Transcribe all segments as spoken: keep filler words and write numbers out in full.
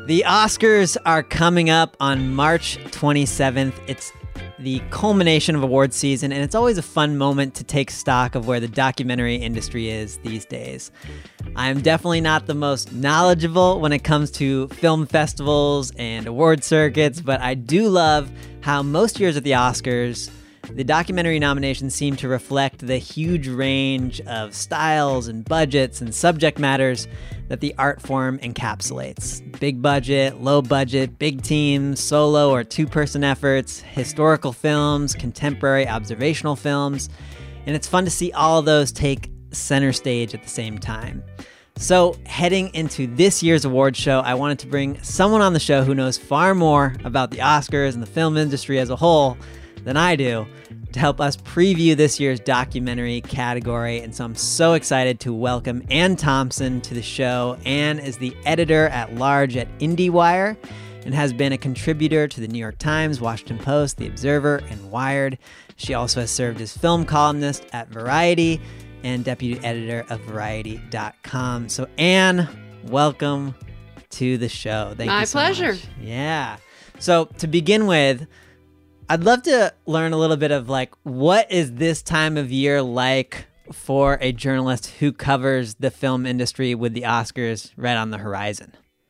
The Oscars are coming up on March twenty-seventh. It's the culmination of awards season, and it's always a fun moment to take stock of where the documentary industry is these days. I am definitely not the most knowledgeable when it comes to film festivals and award circuits, but I do love how most years at the Oscars, the documentary nominations seem to reflect the huge range of styles and budgets and subject matters that the art form encapsulates. Big budget, low budget, big teams, solo or two-person efforts, historical films, contemporary observational films, and it's fun to see all of those take center stage at the same time. So heading into this year's award show, I wanted to bring someone on the show who knows far more about the Oscars and the film industry as a whole than I do to help us preview this year's documentary category. And so I'm so excited to welcome Anne Thompson to the show. Anne is the editor at large at IndieWire and has been a contributor to the New York Times, Washington Post, The Observer, and Wired. She also has served as film columnist at Variety and deputy editor of Variety dot com. So Anne, welcome to the show. Thank My you so pleasure. much. Yeah. So to begin with, I'd love to learn a little bit of like, what is this time of year like for a journalist who covers the film industry with the Oscars right on the horizon?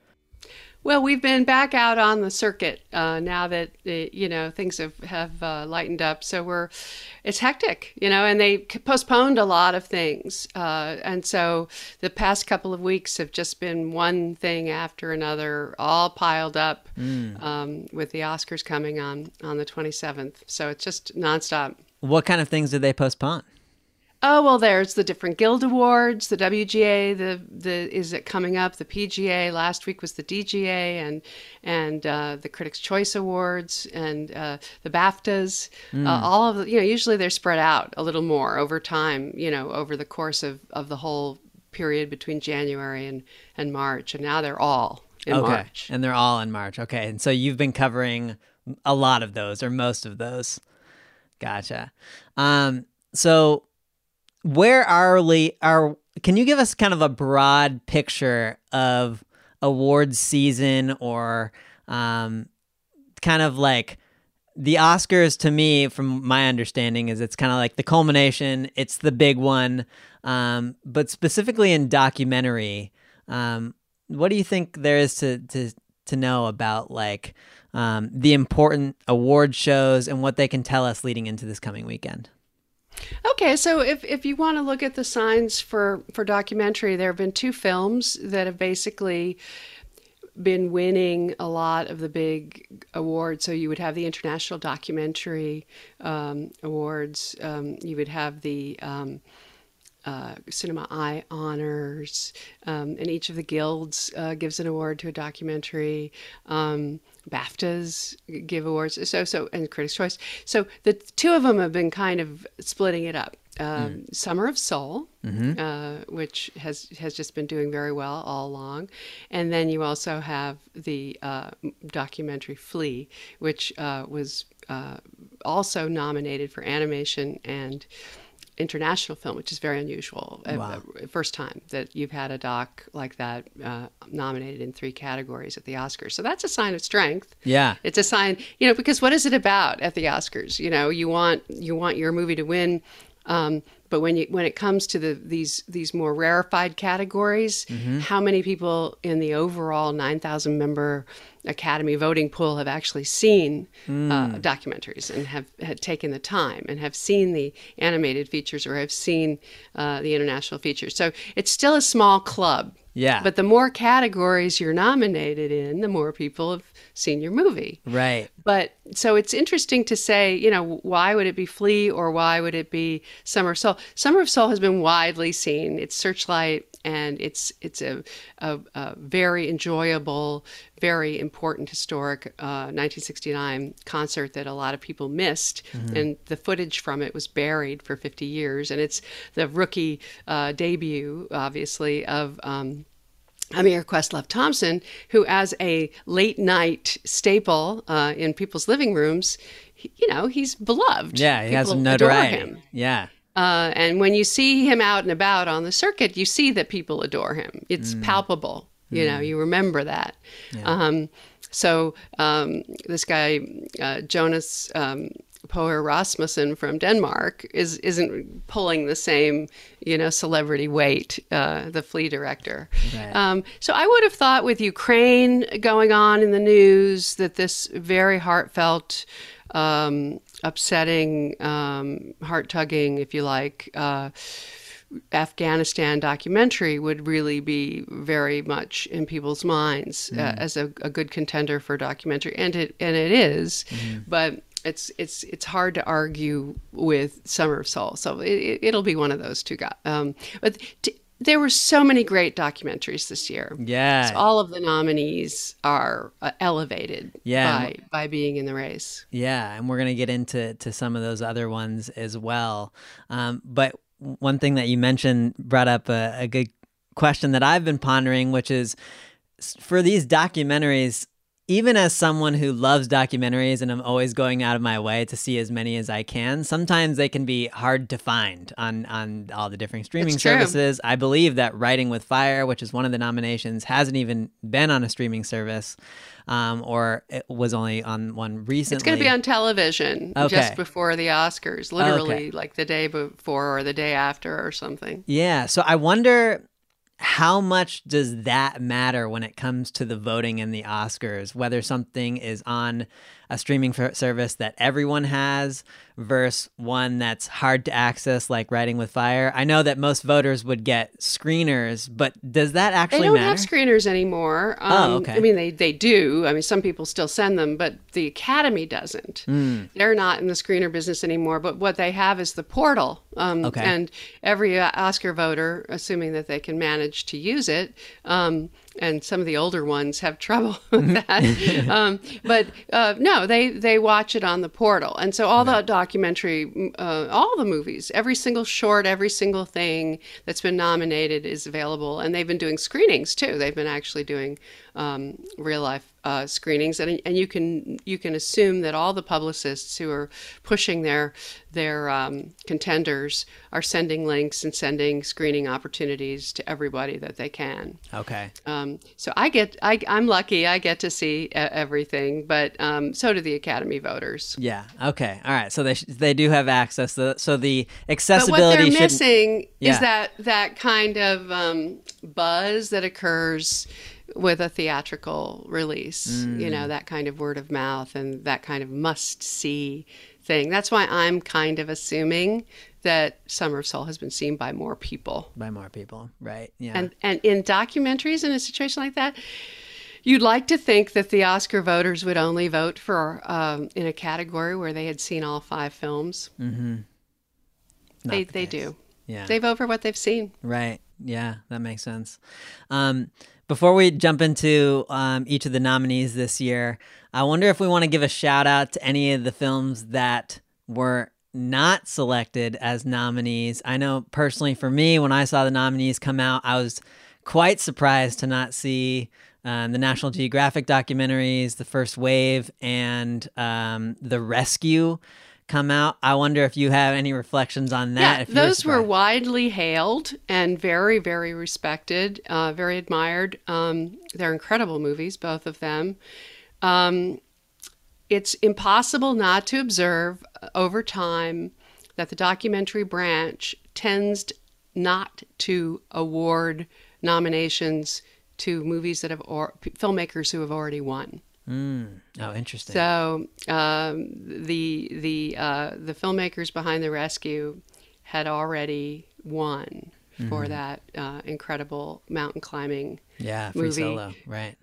Well, we've been back out on the circuit uh, now that uh, you know things have have uh, lightened up. So we're, it's hectic, you know, and they postponed a lot of things, uh, and so the past couple of weeks have just been one thing after another, all piled up mm. um, with the Oscars coming on on the twenty-seventh. So it's just nonstop. What kind of things did they postpone? Oh, well, there's the different guild awards, the W G A, the the is it coming up, the P G A. Last week was the D G A, and and uh, the Critics' Choice Awards, and uh, the BAFTAs. Mm. Uh, all of the, you know, usually they're spread out a little more over time, you know, over the course of, of the whole period between January and, and March, and now they're all in okay. March. And they're all in March. Okay, and so you've been covering a lot of those, or most of those. Gotcha. Um, so. Where are we, are, can you give us kind of a broad picture of awards season, or um, kind of like the Oscars? To me, from my understanding, is it's kind of like the culmination, it's the big one, um, but specifically in documentary, um, what do you think there is to, to, to know about like um, the important award shows and what they can tell us leading into this coming weekend? Okay, so if, if you want to look at the signs for, for documentary, there have been two films that have basically been winning a lot of the big awards. So you would have the International Documentary um, Awards. Um, you would have the um, uh, Cinema Eye Honors, um, and each of the guilds uh, gives an award to a documentary. Um, BAFTAs give awards, so so and Critics' Choice. So the two of them have been kind of splitting it up. Um, mm. Summer of Soul, mm-hmm. uh, which has has just been doing very well all along, and then you also have the uh, documentary Flea, which uh, was uh, also nominated for animation and international film, which is very unusual. Wow. Uh, first time that you've had a doc like that uh, nominated in three categories at the Oscars. So that's a sign of strength. Yeah. It's a sign, you know, because what is it about at the Oscars? You know, you want you want your movie to win, um, but when you when it comes to the these these more rarefied categories, mm-hmm. how many people in the overall nine thousand member Academy voting pool have actually seen mm. uh, documentaries and have had taken the time and have seen the animated features or have seen uh, the international features. So it's still a small club. Yeah. But the more categories you're nominated in, the more people have seen your movie. Right. But so it's interesting to say, you know, why would it be Flea or why would it be Summer of Soul? Summer of Soul has been widely seen. It's Searchlight, and it's it's a, a, a very enjoyable, very important historic uh, nineteen sixty-nine concert that a lot of people missed, mm-hmm. and the footage from it was buried for fifty years. And it's the rookie uh, debut, obviously, of um, Amir Questlove Thompson, who, as a late night staple uh, in people's living rooms, he, you know, he's beloved. Yeah, he people has some notoriety. Adore him. Yeah. Uh, and when you see him out and about on the circuit, you see that people adore him. It's mm. palpable. You know, you remember that. Yeah. Um, so um, this guy, uh, Jonas um, Poher Rasmussen from Denmark, is, isn't pulling the same, you know, celebrity weight, uh, the Flea director. Right. Um, so I would have thought with Ukraine going on in the news that this very heartfelt, um, upsetting, um, heart-tugging, if you like, uh, Afghanistan documentary would really be very much in people's minds mm. uh, as a, a good contender for a documentary, and it and it is, mm. but it's it's it's hard to argue with Summer of Soul. So it, it'll be one of those two guys. Um, but t- there were so many great documentaries this year. Yeah, so all of the nominees are uh, elevated yeah. by by being in the race. Yeah, and we're gonna get into to some of those other ones as well. Um, but one thing that you mentioned brought up a, a good question that I've been pondering, which is for these documentaries, even as someone who loves documentaries and I'm always going out of my way to see as many as I can, sometimes they can be hard to find on, on all the different streaming services. I believe that Writing with Fire, which is one of the nominations, hasn't even been on a streaming service. Um, or it was only on one recently. It's going to be on television okay. just before the Oscars, literally okay. like the day before or the day after or something. Yeah. So I wonder how much does that matter when it comes to the voting in the Oscars, whether something is on a streaming service that everyone has versus one that's hard to access, like Writing with Fire. I know that most voters would get screeners, but does that actually matter? They don't matter? have screeners anymore. Um, oh, okay. I mean, they, they do. I mean, some people still send them, but the Academy doesn't. Mm. They're not in the screener business anymore, but what they have is the portal. Um, okay. And every Oscar voter, assuming that they can manage to use it, um, and some of the older ones have trouble with that. um, but uh, no, they, they watch it on the portal. And so all right. the documentary, uh, all the movies, every single short, every single thing that's been nominated is available. And they've been doing screenings too. They've been actually doing um, real life uh, screenings. And, and you can you can assume that all the publicists who are pushing their their um, contenders are sending links and sending screening opportunities to everybody that they can. Okay. Um, so I get, I, I'm lucky. I get to see uh, everything, but um, so do the Academy voters. Yeah. Okay. All right. So they sh- they do have access. So, so the accessibility. But what they're shouldn't... missing yeah. is that that kind of um, buzz that occurs with a theatrical release. Mm. You know, that kind of word of mouth and that kind of must see thing. That's why I'm kind of assuming that Summer of Soul has been seen by more people. By more people, right? Yeah. And and in documentaries, in a situation like that, you'd like to think that the Oscar voters would only vote for um, in a category where they had seen all five films. Mm-hmm. They the they do. Yeah. They vote for what they've seen. Right. Yeah, that makes sense. Um, before we jump into um, each of the nominees this year, I wonder if we want to give a shout out to any of the films that were not selected as nominees. I know personally for me, when I saw the nominees come out, I was quite surprised to not see um, the National Geographic documentaries, The First Wave, and um, The Rescue come out. I wonder if you have any reflections on that. Yeah, if those were widely hailed and very, very respected, uh, very admired. Um, they're incredible movies, both of them. Um, it's impossible not to observe over time that the documentary branch tends not to award nominations to movies that have, or filmmakers who have already won. Mm. Oh, interesting. So um, the the uh, the filmmakers behind The Rescue had already won mm-hmm. for that uh, incredible mountain climbing yeah, Free movie. Solo, right?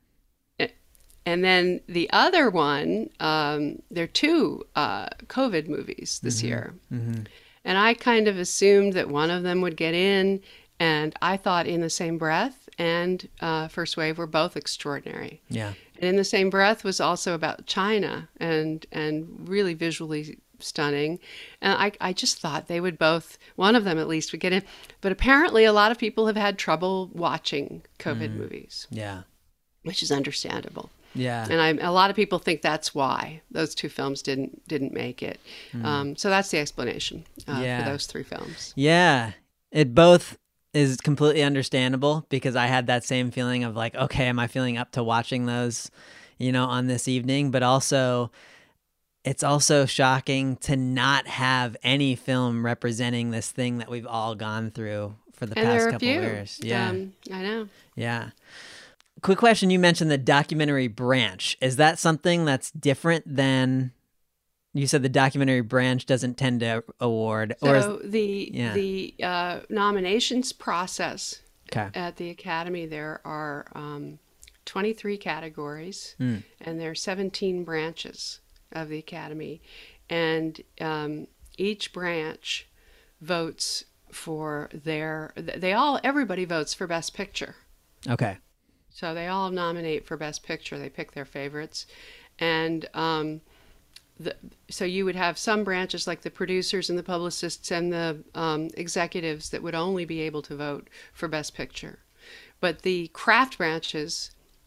And then the other one, um, there are two uh, COVID movies this mm-hmm. year. Mm-hmm. And I kind of assumed that one of them would get in, and I thought In the Same Breath and uh, First Wave were both extraordinary. Yeah. And In the Same Breath was also about China and and really visually stunning. And I, I just thought they would both, one of them at least, would get in. But apparently a lot of people have had trouble watching COVID mm. movies. Yeah. Which is understandable. Yeah. And I, a lot of people think that's why those two films didn't didn't make it. Mm. Um, so that's the explanation uh, yeah. for those three films. Yeah. It both is completely understandable because I had that same feeling of like, okay, am I feeling up to watching those, you know, on this evening? But also, it's also shocking to not have any film representing this thing that we've all gone through for the And past there are a couple few. years. Yeah. Um, I know. Yeah. Quick question. You mentioned the documentary branch. Is that something that's different than, you said the documentary branch doesn't tend to award? So or is, the yeah. the uh, nominations process Okay. at the Academy, there are um, twenty-three categories, Mm. and there are seventeen branches of the Academy, and um, each branch votes for their. They all everybody votes for Best Picture. Okay. So they all nominate for Best Picture. They pick their favorites, and um, the, so you would have some branches like the producers and the publicists and the um, executives that would only be able to vote for Best Picture. But the craft branches,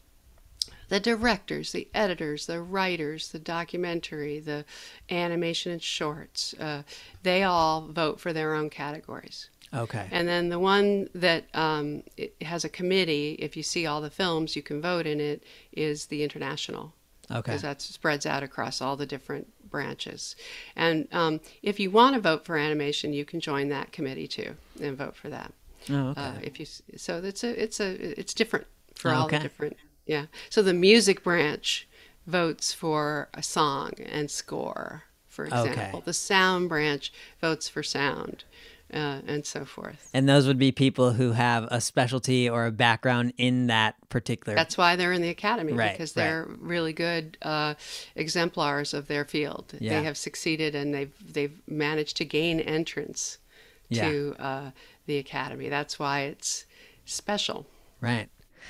the directors, the editors, the writers, the documentary, the animation and shorts, uh, they all vote for their own categories. Okay. And then the one that um, it has a committee, if you see all the films, you can vote in it, is the international. Okay. Because that spreads out across all the different branches. And um, if you want to vote for animation, you can join that committee too and vote for that. Oh, okay. Uh, if you so it's a it's a it's different for all Okay. the different yeah. So the music branch votes for a song and score, for example. Okay. The sound branch votes for sound. Uh, and so forth. And those would be people who have a specialty or a background in that particular. That's why they're in the Academy, Right, because they're right. really good uh, exemplars of their field. Yeah. They have succeeded, and they've they've managed to gain entrance Yeah. to uh, the Academy. That's why it's special. Right.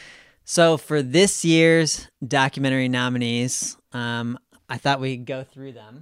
So for this year's documentary nominees, um, I thought we'd go through them.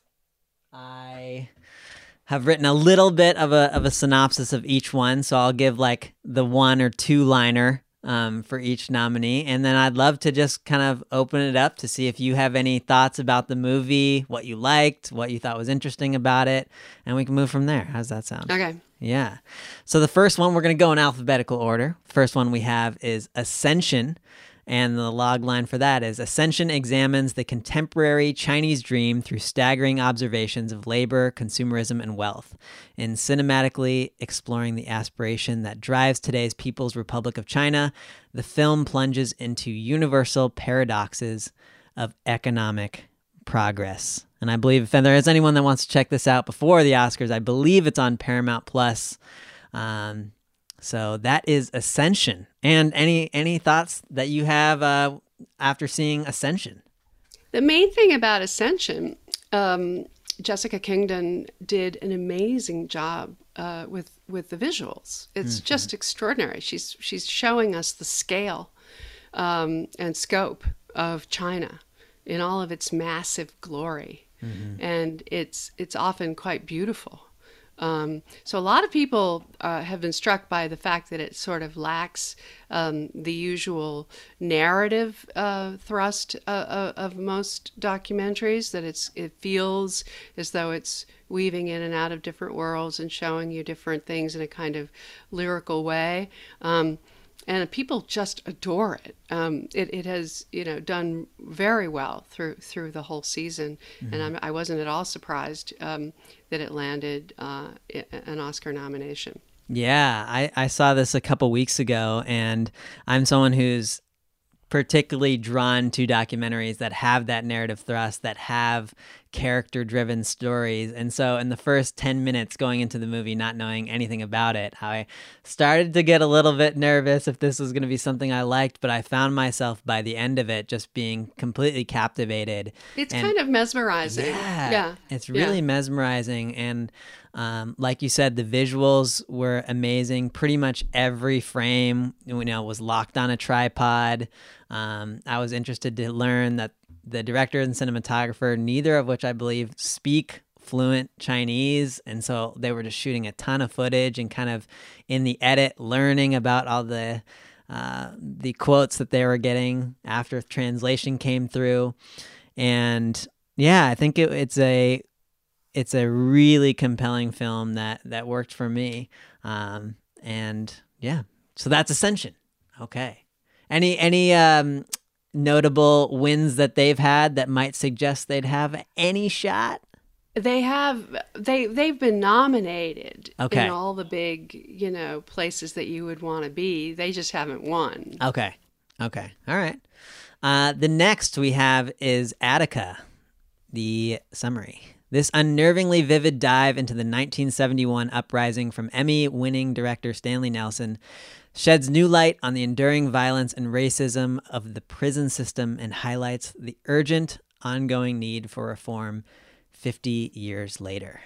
I have written a little bit of a of a synopsis of each one, so I'll give like the one or two liner um, for each nominee, and then I'd love to just kind of open it up to see if you have any thoughts about the movie, what you liked, what you thought was interesting about it, and we can move from there. How's that sound? Okay. Yeah. So the first one, we're going to go in alphabetical order. First one we have is Ascension. And the log line for that is Ascension examines the contemporary Chinese dream through staggering observations of labor, consumerism, and wealth, in cinematically exploring the aspiration that drives today's People's Republic of China. The film plunges into universal paradoxes of economic progress. And I believe if there is anyone that wants to check this out before the Oscars, I believe it's on Paramount Plus. Um, So that is Ascension. And any any thoughts that you have uh, after seeing Ascension? The main thing about Ascension, um, Jessica Kingdon did an amazing job uh, with with the visuals. It's mm-hmm. just extraordinary. She's she's showing us the scale um, and scope of China in all of its massive glory, mm-hmm. and it's it's often quite beautiful. Um, so a lot of people uh, have been struck by the fact that it sort of lacks um, the usual narrative uh, thrust uh, of most documentaries, that it's it feels as though it's weaving in and out of different worlds and showing you different things in a kind of lyrical way. Um, and people just adore it. Um, it. It has, you know, done very well through through the whole season, mm-hmm. and I'm, I wasn't at all surprised um, that it landed uh, an Oscar nomination. Yeah, I, I saw this a couple weeks ago, and I'm someone who's particularly drawn to documentaries that have that narrative thrust, that have character-driven stories. And so in the first ten minutes going into the movie, not knowing anything about it, I started to get a little bit nervous if this was going to be something I liked, but I found myself by the end of it just being completely captivated. It's and, kind of mesmerizing. Yeah, yeah. It's really yeah. mesmerizing. And um, like you said, the visuals were amazing. Pretty much every frame, you know, was locked on a tripod. Um, I was interested to learn that the director and cinematographer, neither of which I believe speak fluent Chinese, and so they were just shooting a ton of footage and kind of in the edit learning about all the uh, the quotes that they were getting after translation came through. And yeah, I think it, it's a it's a really compelling film that that worked for me. Um, and yeah, so that's Ascension. Okay. Any any um, notable wins that they've had that might suggest they'd have any shot? They have they they've been nominated Okay. in all the big, you know, places that you would want to be. They just haven't won. Okay. Okay. All right. Uh, the next we have is Attica, the summary. This unnervingly vivid dive into the nineteen seventy-one uprising from Emmy-winning director Stanley Nelson sheds new light on the enduring violence and racism of the prison system and highlights the urgent, ongoing need for reform fifty years later.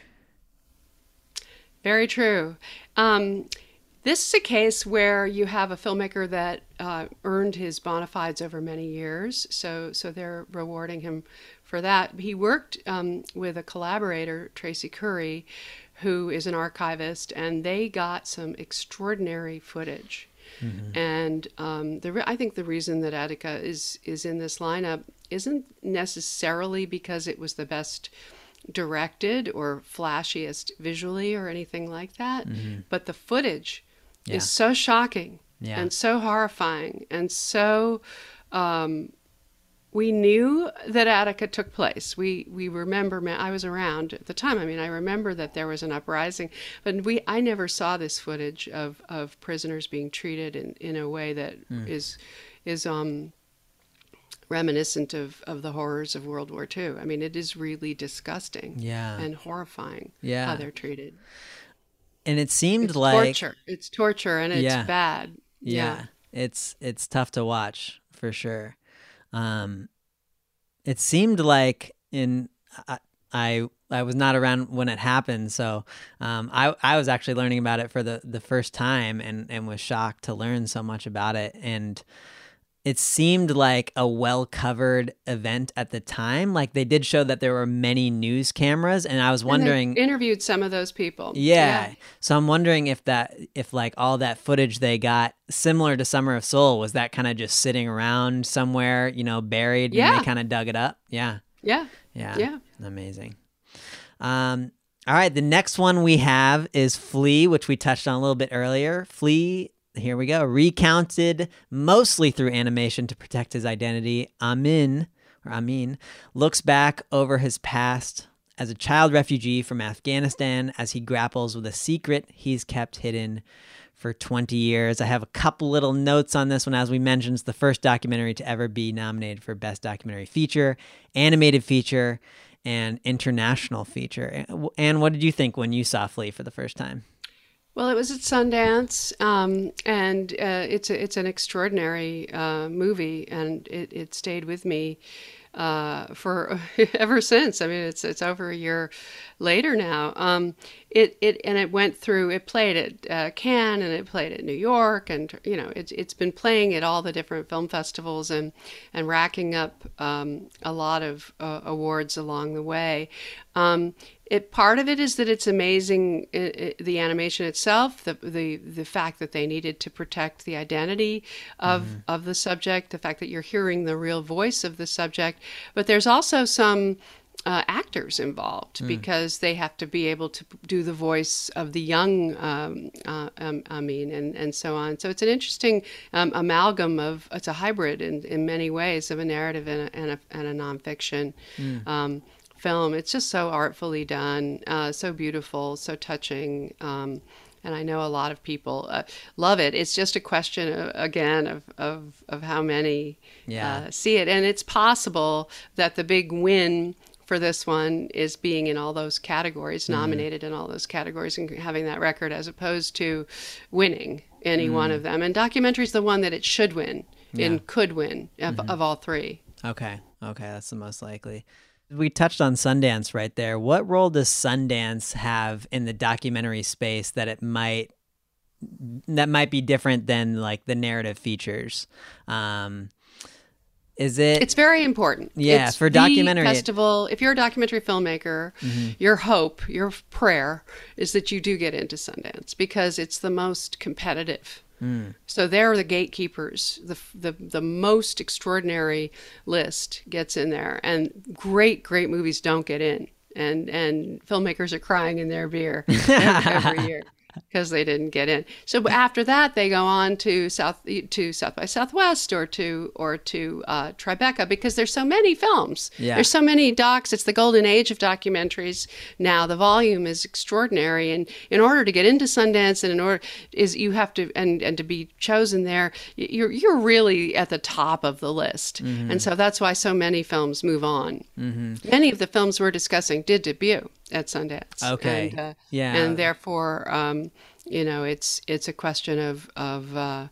Very true. Um, this is a case where you have a filmmaker that uh, earned his bona fides over many years, so so they're rewarding him for that. He worked um, with a collaborator, Tracy Curry, who is an archivist, and they got some extraordinary footage. Mm-hmm. And um, the re- I think the reason that Attica is is in this lineup isn't necessarily because it was the best directed or flashiest visually or anything like that, mm-hmm. but the footage yeah. is so shocking yeah. and so horrifying and so um, we knew that Attica took place. We we remember, I was around at the time. I mean, I remember that there was an uprising, but we I never saw this footage of, of prisoners being treated in, in a way that mm. is is um reminiscent of, of the horrors of World War Two. I mean, it is really disgusting yeah. and horrifying yeah. how they're treated. And it seemed it's like torture. It's torture and it's yeah. bad. Yeah. yeah. It's it's tough to watch for sure. Um, it seemed like in I, I I was not around when it happened, so um, I I was actually learning about it for the, the first time and, and was shocked to learn so much about it. And it seemed like a well-covered event at the time. Like they did show that there were many news cameras, and I was wondering. And they interviewed some of those people. Yeah. yeah. So I'm wondering if that, if like all that footage they got, similar to Summer of Soul, was that kind of just sitting around somewhere, you know, buried, yeah. and they kind of dug it up. Yeah. Yeah. Yeah. Yeah. Amazing. Um. All right. The next one we have is Flea, which we touched on a little bit earlier. Flea. Here we go. Recounted mostly through animation to protect his identity, Amin, or Amin, looks back over his past as a child refugee from Afghanistan as he grapples with a secret he's kept hidden for twenty years. I have a couple little notes on this one. As we mentioned, it's the first documentary to ever be nominated for Best Documentary Feature, Animated Feature, and International Feature. And what did you think when you saw Flea for the first time? Well, it was at Sundance, um, and uh, it's a, it's an extraordinary uh, movie, and it, it stayed with me uh, for ever since. I mean, it's it's over a year later now. Um, it it and it went through. It played at uh, Cannes, and it played at New York, and you know, it's it's been playing at all the different film festivals and and racking up um, a lot of uh, awards along the way. Um, It, part of it is that it's amazing, it, it, the animation itself, the, the the fact that they needed to protect the identity of, mm-hmm. of the subject, the fact that you're hearing the real voice of the subject. But there's also some uh, actors involved mm. because they have to be able to do the voice of the young um, uh, um, Amin and, and so on. So it's an interesting um, amalgam of, it's a hybrid in, in many ways of a narrative and a, and a, and a nonfiction mm. um film. It's just so artfully done, uh, so beautiful, so touching, um, and I know a lot of people uh, love it. It's just a question, of, again, of, of, of how many yeah. uh, see it. And it's possible that the big win for this one is being in all those categories, mm-hmm. nominated in all those categories, and having that record as opposed to winning any mm-hmm. one of them. And documentary is the one that it should win yeah. and could win of, mm-hmm. of all three. Okay. Okay. That's the most likely. We touched on Sundance right there. What role does Sundance have in the documentary space that it might that might be different than like the narrative features? Um, is it? It's very important. Yeah, it's for documentary the festival. If you're a documentary filmmaker, mm-hmm. your hope, your prayer is that you do get into Sundance because it's the most competitive. Mm. So they're the gatekeepers. The, the the most extraordinary list gets in there, and great great movies don't get in, and and filmmakers are crying in their beer every, every year. because they didn't get in. So after that, they go on to South to South by Southwest or to or to uh, Tribeca, because there's so many films. Yeah. There's so many docs. It's the golden age of documentaries now. The volume is extraordinary, and in order to get into Sundance, and in order is you have to and and to be chosen there, you're you're really at the top of the list. Mm-hmm. And so that's why so many films move on. Mm-hmm. Many of the films we're discussing did debut at Sundance. Okay. And, uh, yeah. And therefore, um, you know, it's it's a question of of uh,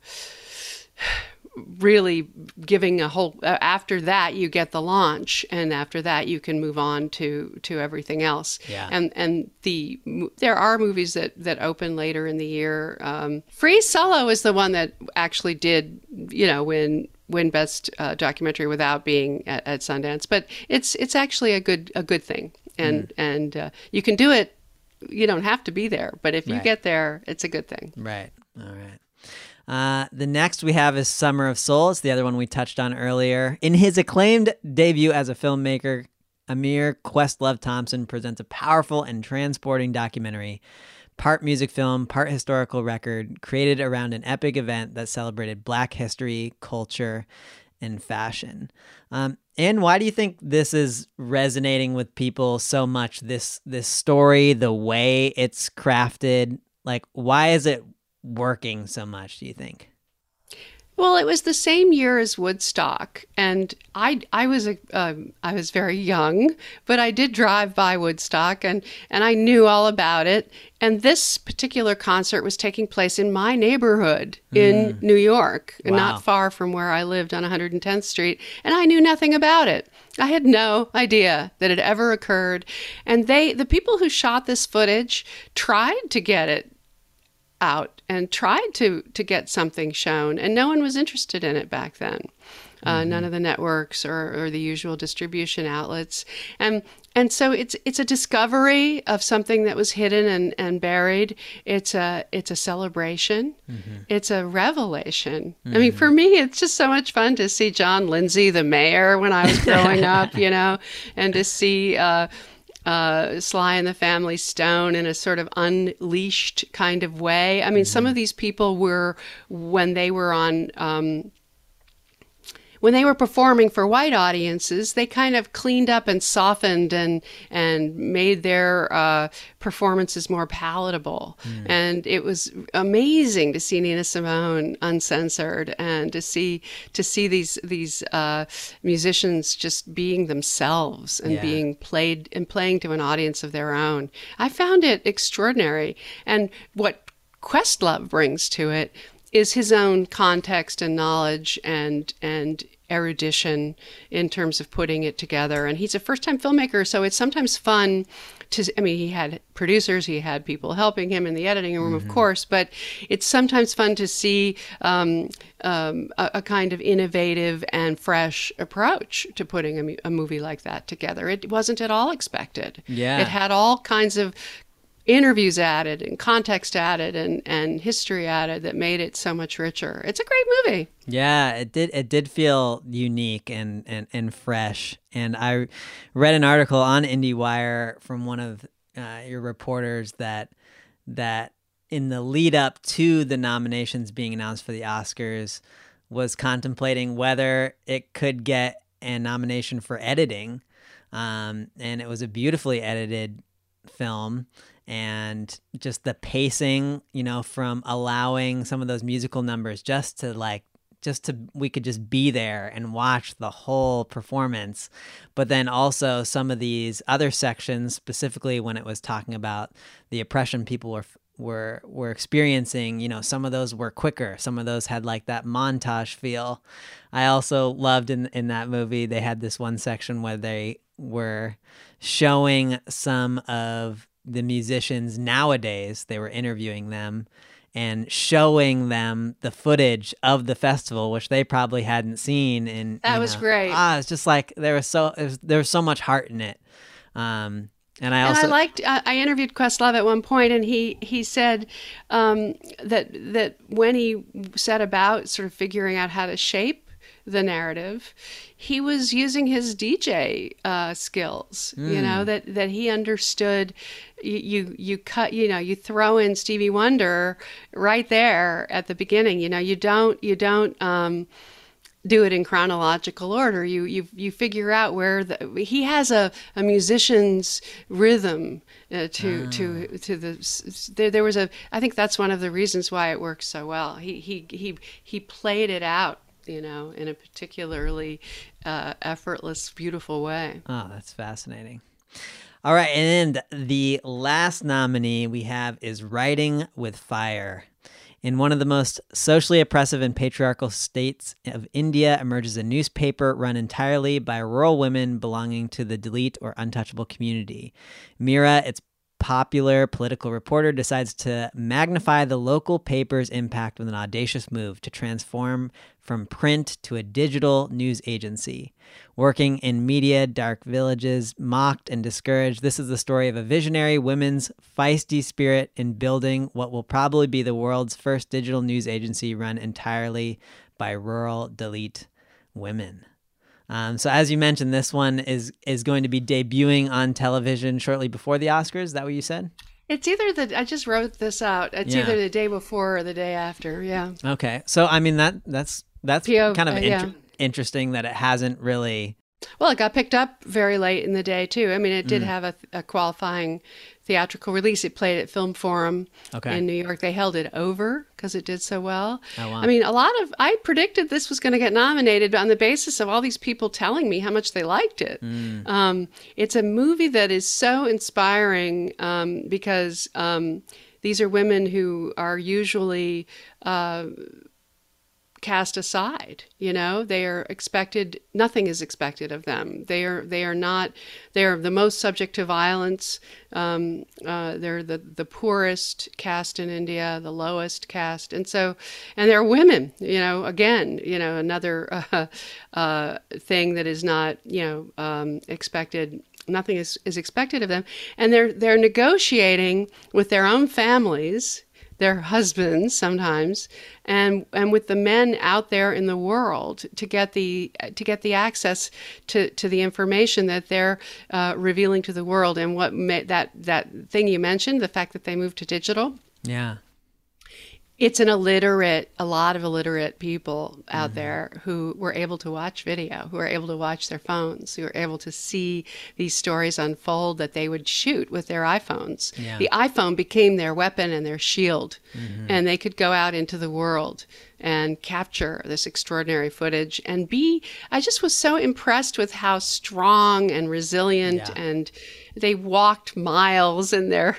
really giving a whole. Uh, after that, you get the launch, and after that, you can move on to to everything else. Yeah. And and the there are movies that that open later in the year. Um, Free Solo is the one that actually did, you know, win. win Best uh, Documentary without being at, at Sundance, but it's it's actually a good a good thing, and mm. and uh, you can do it. You don't have to be there, but if you right. get there, it's a good thing. Right. All right. Uh, the next we have is Summer of Souls, the other one we touched on earlier. In his acclaimed debut as a filmmaker, Amir Questlove Thompson presents a powerful and transporting documentary, part music film, part historical record, created around an epic event that celebrated Black history, culture, and fashion. Um, and why do you think this is resonating with people so much? This this story, the way it's crafted, like why is it working so much, do you think? Well, it was the same year as Woodstock, and I I was a um, I was very young, but I did drive by Woodstock, and and I knew all about it. And this particular concert was taking place in my neighborhood in mm. New York, wow. not far from where I lived on one hundred tenth Street, and I knew nothing about it. I had no idea that it ever occurred, and they the people who shot this footage tried to get it out and tried to to get something shown, and no one was interested in it back then. Uh, mm-hmm. None of the networks or, or the usual distribution outlets, and and so it's it's a discovery of something that was hidden and, and buried. It's a it's a celebration. Mm-hmm. It's a revelation. Mm-hmm. I mean, for me, it's just so much fun to see John Lindsay, the mayor, when I was growing up, you know, and to see. Uh, Uh, Sly and the Family Stone in a sort of unleashed kind of way. I mean, mm-hmm. some of these people were, when they were on, um, when they were performing for white audiences, they kind of cleaned up and softened and and made their uh, performances more palatable. Mm. And it was amazing to see Nina Simone uncensored, and to see to see these these uh, musicians just being themselves and yeah. being played and playing to an audience of their own. I found it extraordinary. And what Questlove brings to it is his own context and knowledge and and erudition in terms of putting it together. And he's a first-time filmmaker, so it's sometimes fun to, I mean, he had producers, he had people helping him in the editing room, mm-hmm. of course, but it's sometimes fun to see um, um, a, a kind of innovative and fresh approach to putting a, a movie like that together. It wasn't at all expected. Yeah. It had all kinds of interviews added and context added and, and history added that made it so much richer. It's a great movie. Yeah, it did it did feel unique and, and, and fresh. And I read an article on IndieWire from one of uh, your reporters that that in the lead up to the nominations being announced for the Oscars was contemplating whether it could get a nomination for editing. Um, and it was a beautifully edited film. And just the pacing, you know, from allowing some of those musical numbers just to like, just to, we could just be there and watch the whole performance. But then also some of these other sections, specifically when it was talking about the oppression people were, were, were experiencing, you know, some of those were quicker. Some of those had like that montage feel. I also loved in, in that movie, they had this one section where they were showing some of the musicians nowadays. They were interviewing them and showing them the footage of the festival, which they probably hadn't seen. And that was know, great. Ah, it's just like there was so it was, there was so much heart in it. Um, and I also and I liked. Uh, I interviewed Questlove at one point, and he he said um, that that when he set about sort of figuring out how to shape the narrative. He was using his D J uh, skills, mm. you know, that, that he understood. You, you, you cut, you know, you throw in Stevie Wonder right there at the beginning. You know, you don't, you don't, um, do it in chronological order. You you you figure out where the he has a, a musician's rhythm uh, to ah. to to the there there was a I think that's one of the reasons why it works so well. He he he he played it out, you know, in a particularly uh, effortless, beautiful way. Oh, that's fascinating. All right, and the last nominee we have is Writing with Fire. In one of the most socially oppressive and patriarchal states of India emerges a newspaper run entirely by rural women belonging to the Dalit or untouchable community. Mira, its popular political reporter, decides to magnify the local paper's impact with an audacious move to transform from print to a digital news agency. Working in media, dark villages, mocked and discouraged, this is the story of a visionary woman's feisty spirit in building what will probably be the world's first digital news agency run entirely by rural Dalit women. Um, so as you mentioned, this one is is going to be debuting on television shortly before the Oscars. Is that what you said? It's either the, I just wrote this out. It's yeah. either the day before or the day after. Yeah. Okay. So, I mean, that that's, that's P O, kind of uh, inter- yeah. interesting that it hasn't really. Well, it got picked up very late in the day too. I mean, it did Mm. have a, a qualifying theatrical release. It played at Film Forum Okay. in New York. They held it over because it did so well. Oh, wow. I mean, a lot of, I predicted this was going to get nominated on the basis of all these people telling me how much they liked it. Mm. Um, it's a movie that is so inspiring um, because um, these are women who are usually uh, cast aside. You know, they are expected, nothing is expected of them. They are, they are not, they are the most subject to violence. Um, uh, they're the, the poorest caste in India, the lowest caste. And so, and they're women, you know, again, you know, another uh, uh, thing that is not, you know, um, expected. Nothing is, is expected of them. And they're, they're negotiating with their own families, their husbands sometimes, and and with the men out there in the world to get the to get the access to, to the information that they're uh, revealing to the world. And what ma- that that thing you mentioned, the fact that they moved to digital. Yeah. It's an illiterate, a lot of illiterate people out Mm-hmm. there who were able to watch video, who were able to watch their phones, who were able to see these stories unfold that they would shoot with their iPhones. Yeah. The iPhone became their weapon and their shield, Mm-hmm. and they could go out into the world and capture this extraordinary footage and be, I just was so impressed with how strong and resilient Yeah. and they walked miles in their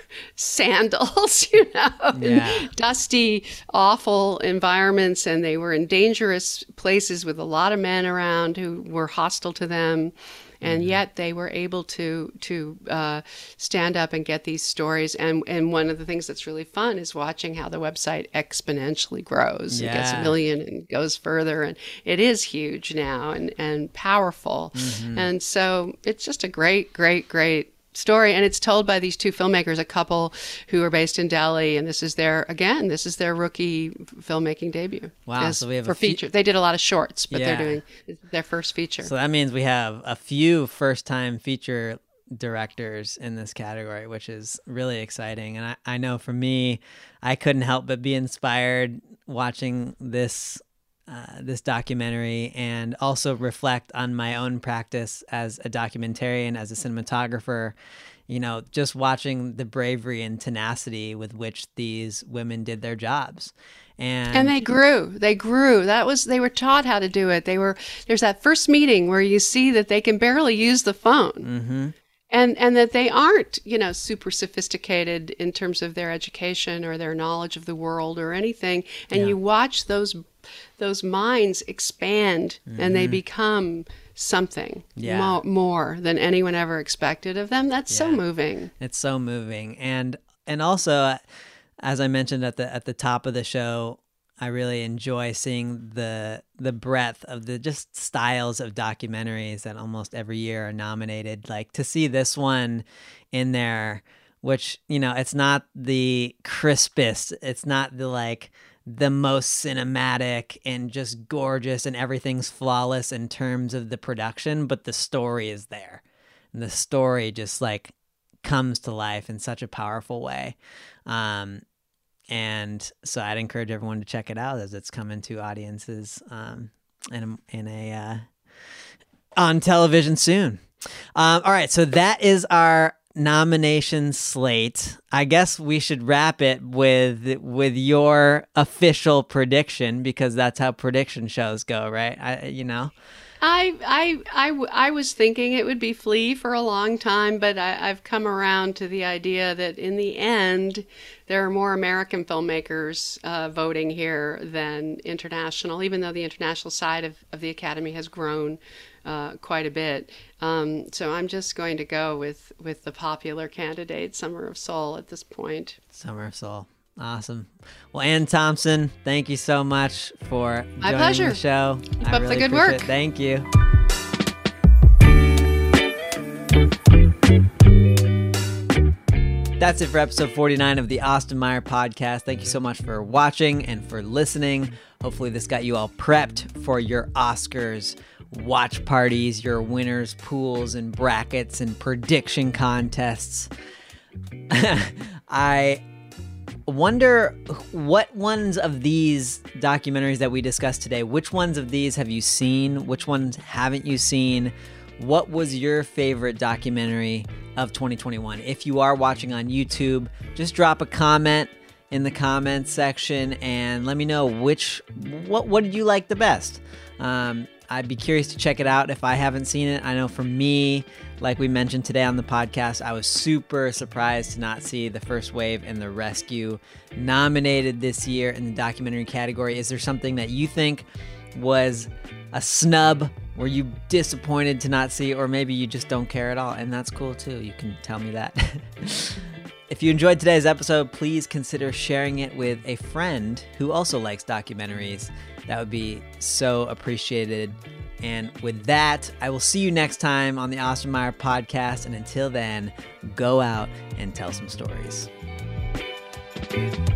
sandals, you know, Yeah. in dusty, awful environments. And they were in dangerous places with a lot of men around who were hostile to them. And yet they were able to to uh, stand up and get these stories. And and one of the things that's really fun is watching how the website exponentially grows. It gets a Yeah. million and goes further. And it is huge now and, and powerful. Mm-hmm. And so it's just a great, great, great story. And it's told by these two filmmakers, a couple who are based in Delhi. And this is their, again, this is their rookie filmmaking debut. Wow, as- so we have a for few- feature. They did a lot of shorts, but Yeah. they're doing their first feature. So that means we have a few first-time feature directors in this category, which is really exciting. And I, I know for me, I couldn't help but be inspired watching this uh, this documentary and also reflect on my own practice as a documentarian, as a cinematographer. You know, just watching the bravery and tenacity with which these women did their jobs. And, And they grew. They grew. That was they were taught how to do it. They were there's that first meeting where you see that they can barely use the phone. hmm And and that they aren't, you know, super sophisticated in terms of their education or their knowledge of the world or anything. And Yeah. you watch those those minds expand and they become something Yeah. mo- more than anyone ever expected of them. That's so Yeah. moving. It's so moving. And and also, uh, as I mentioned at the at the top of the show, I really enjoy seeing the the breadth of the just styles of documentaries that almost every year are nominated. Like to see this one in there, which, you know, it's not the crispest, it's not the like the most cinematic and just gorgeous and everything's flawless in terms of the production, but the story is there. And the story just like comes to life in such a powerful way. Um, and so I'd encourage everyone to check it out as it's coming to audiences um, in a, in a uh, on television soon. Um, all right, so that is our nomination slate. I guess we should wrap it with with your official prediction, because that's how prediction shows go, right? I, you know, I, I, I, I was thinking it would be Flea for a long time, but I, I've come around to the idea that in the end, there are more American filmmakers uh, voting here than international, even though the international side of, of the Academy has grown uh, quite a bit. Um, so I'm just going to go with, with the popular candidate, Summer of Soul, at this point. Summer of Soul. Awesome. Well, Anne Thompson, thank you so much for My joining pleasure. the show. Keep I up really the good appreciate work. it. Thank you. That's it for episode forty-nine of the Austin Meyer Podcast. Thank you so much for watching and for listening. Hopefully this got you all prepped for your Oscars watch parties, your winners pools and brackets and prediction contests. I wonder what ones of these documentaries that we discussed today, which ones of these have you seen? Which ones haven't you seen? What was your favorite documentary of twenty twenty-one? If you are watching on YouTube, just drop a comment in the comments section and let me know which what what did you like the best. Um, I'd be curious to check it out if I haven't seen it. I know for me, like we mentioned today on the podcast, I was super surprised to not see The First Wave and The Rescue nominated this year in the documentary category. Is there something that you think was a snub? Were you disappointed to not see, or maybe you just don't care at all? And that's cool too. You can tell me that. If you enjoyed today's episode, please consider sharing it with a friend who also likes documentaries. That would be so appreciated. And with that, I will see you next time on the Austin Meyer Podcast. And until then, go out and tell some stories.